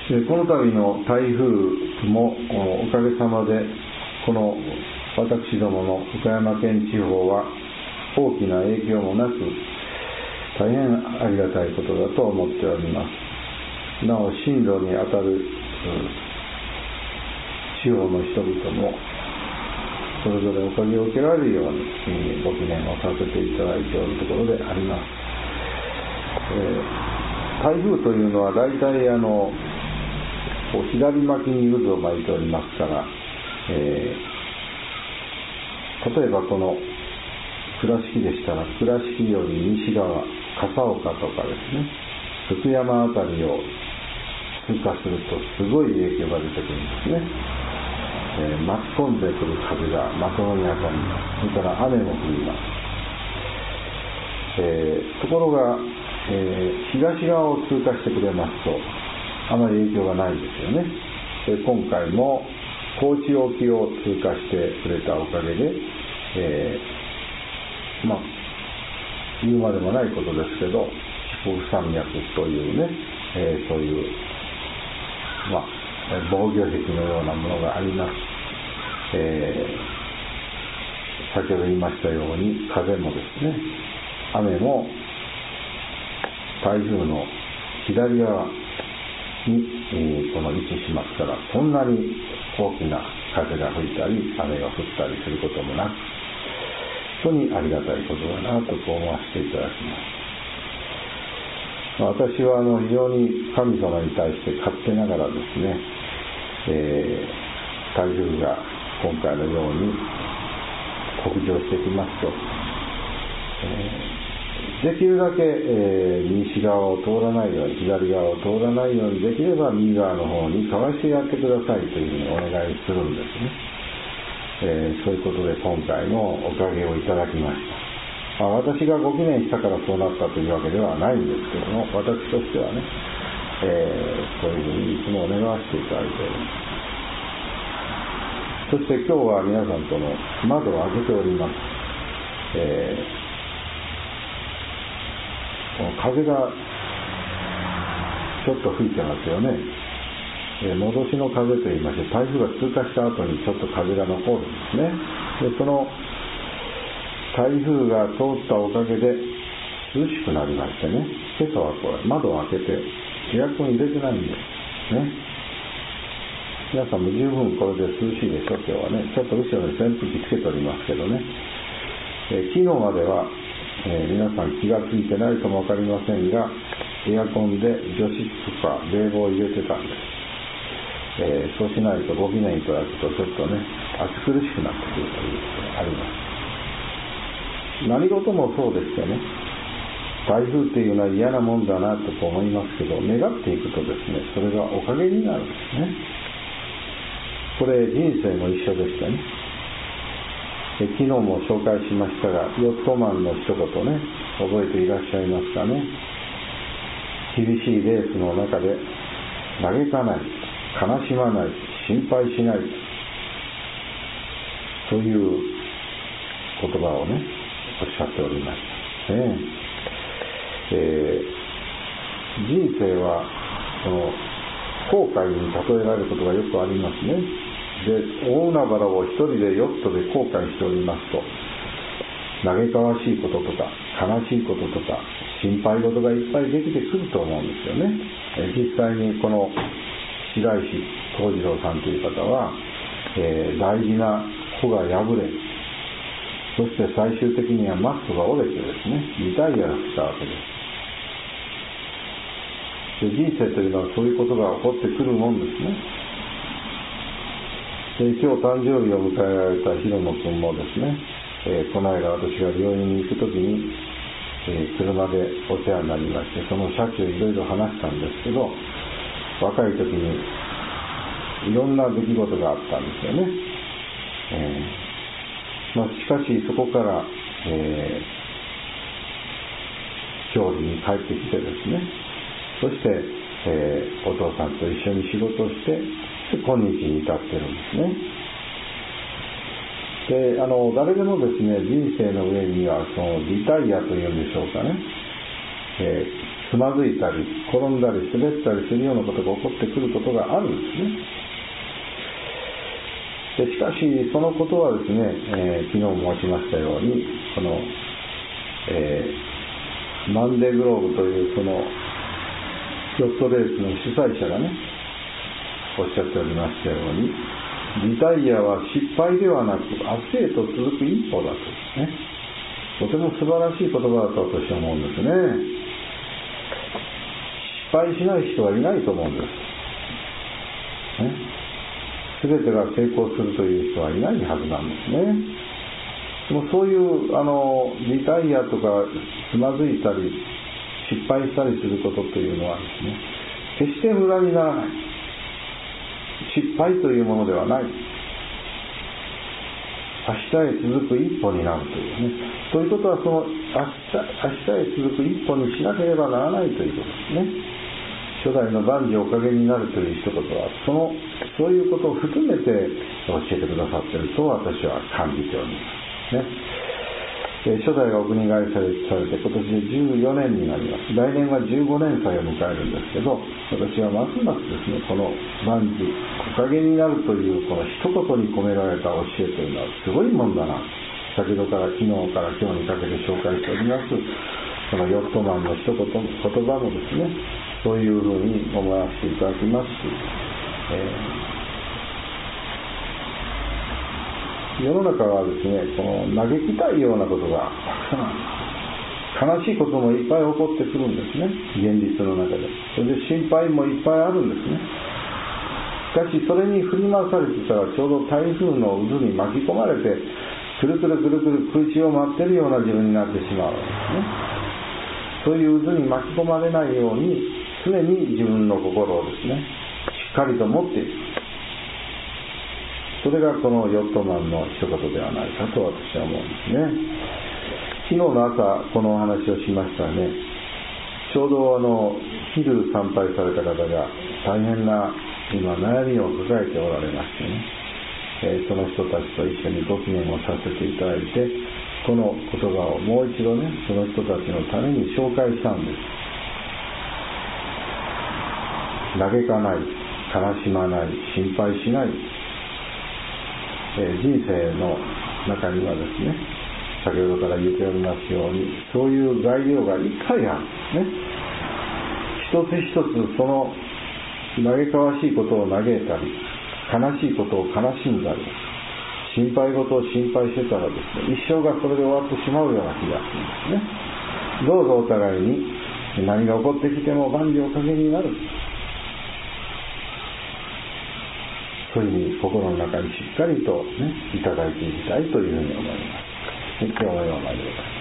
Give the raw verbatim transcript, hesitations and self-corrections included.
この度の台風もおかげさまでこの私どもの岡山県地方は大きな影響もなく大変ありがたいことだと思っております。なお進路にあたる地方の人々もそれぞれおかげを受けられるようにご記念をさせていただいておるところであります。えー、台風というのは大体あのこう左巻きに渦を巻いておりますから、えー、例えばこの倉敷でしたら倉敷より西側笠岡とかですね福山あたりを通過するとすごい影響が出てくるんですね。えー、巻き込んでくる風がまともに当たります。それから雨も降ります。えー、ところが、えー、東側を通過してくれますとあまり影響がないんですよね。で今回も高知沖を通過してくれたおかげで、えー、まあ言うまでもないことですけど四国山脈というね、えー、そういうまあ防御壁のようなものがあります。えー、先ほど言いましたように風もですね雨も台風の左側に、えー、この位置しますからそんなに大きな風が吹いたり雨が降ったりすることもなく本当にありがたいことだなとこう思わせていただきます。私はあの非常に神様に対して勝手ながらですね、えー、台風が今回のように北上してきますと、えー、できるだけ、えー、西側を通らないように左側を通らないようにできれば右側の方にかわしてやってくださいというふうにお願いするんですね。えー、そういうことで今回もおかげをいただきました。まあ、私がご記念したからそうなったというわけではないんですけども私としてはね、えー、そういうふうにいつも願わせていただいております。そして今日は皆さんとの窓を開けております。えー、この風がちょっと吹いてますよね。えー、戻しの風といいまして台風が通過した後にちょっと風が残るんですね。でその台風が通ったおかげで涼しくなりましてね、今朝はこれ窓を開けてエアコン入れてないんですね。皆さんも十分これで涼しいでしょ。今日はねちょっと後ろに扇風機つけておりますけどね、えー、昨日までは、えー、皆さん気がついてないかも分かりませんがエアコンで除湿とか冷房を入れてたんです。えー、そうしないとご記念いただくとちょっとね暑苦しくなってくるということがあります。何事もそうですよね。台風っていうのは嫌なもんだなと思いますけど願っていくとですねそれがおかげになるんですね。これ人生も一緒でしたね。え昨日も紹介しましたがヨットマンの一言ね覚えていらっしゃいますかね。厳しいレースの中で嘆かない悲しまない心配しないという言葉をねおっしゃっておりましたね。えー、人生はその航海に例えられることがよくありますね。で大海原を一人でヨットで航海しておりますと嘆かわしいこととか悲しいこととか心配事がいっぱいできてくると思うんですよね。え実際にこの白石幸次郎さんという方は、えー、大事な帆が破れそして最終的にはマストが折れてですねリタイアしたわけです。で人生というのはそういうことが起こってくるもんですね。で今日誕生日を迎えられた広野君もですね、えー、この間私が病院に行くときに、えー、車でお世話になりましてその車中いろいろ話したんですけど若い時にいろんな出来事があったんですよね。えーまあ、しかしそこから、えー、郷里に帰ってきてですねそして、えー、お父さんと一緒に仕事をして今日に至ってるんですね。であの誰でもですね人生の上にはそのリタイアというんでしょうかね、えー、 つまずいたり転んだり滑ったりするようなことが起こってくることがあるんですね。でしかしそのことはですね、えー、昨日申しましたようにこの、えー、マンデーグローブというそのヨットレースの主催者がねおっしゃっておりましたように、リタイアは失敗ではなく明日へと続く一歩だとね、とても素晴らしい言葉だと私は思うんですね。失敗しない人はいないと思うんです、ね、全てが成功するという人はいないはずなんですね。でもそういうあのリタイアとかつまずいたり失敗したりすることというのはですね、決して無駄にならない、失敗というものではない、明日へ続く一歩になるというね。ということはその明日、明日へ続く一歩にしなければならないということですね。初代の万事おかげになるという一言はそのそういうことを含めて教えてくださっていると私は感じておりますね。初代がお国替えされて今年でじゅうよねんになります。来年はじゅうごねんさいを迎えるんですけど、私はますますですね、この万事おかげになるというこの一言に込められた教えというのはすごいもんだな。先ほどから昨日から今日にかけて紹介しておりますこのヨットマンの一言言葉もですね、そういうふうに思わせていただきますし、えー、世の中はですね、この嘆きたいようなことがたくさん、悲しいこともいっぱい起こってくるんですね、現実の中で。それで心配もいっぱいあるんですね。しかしそれに振り回されてたらちょうど台風の渦に巻き込まれてくるくるくるくる空中を舞ってるような自分になってしまうわけですね。そういう渦に巻き込まれないように常に自分の心をですねしっかりと持っている。それがこのヨットマンの一言ではないかと私は思うんですね。昨日の朝このお話をしましたね。ちょうどあの昼参拝された方が大変な今悩みを抱えておられましてね、えー、その人たちと一緒にご記念をさせていただいて、この言葉をもう一度ねその人たちのために紹介したんです。嘆かない、悲しまない、心配しない、えー、人生の中にはですね、先ほどから言っておりますようにそういう材料がいっぱいあるんですね。一つ一つその嘆かわしいことを嘆いたり悲しいことを悲しんだり心配事を心配してたらですね、一生がそれで終わってしまうような気がするんですね。どうぞお互いに何が起こってきても万事おかげになる、そういうふうに心の中にしっかりとねいただいていきたいというふうに思います。今日のようなようです。